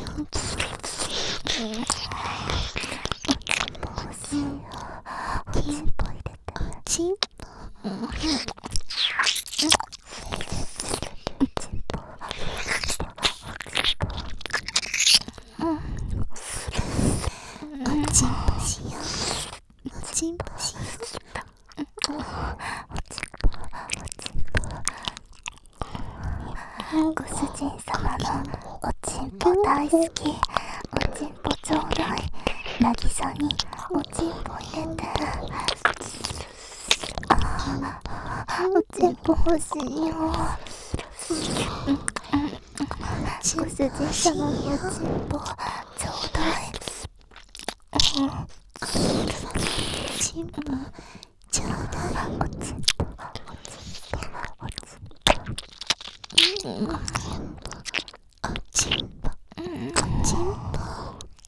ご主人様のおちんぽ大好き。おちんぽちょうだい。なぎさにおちんぽ入れて。おちんぽ欲しいよ。ご主人様のおちんぽちょうだい。おちんぽちょうだい。おち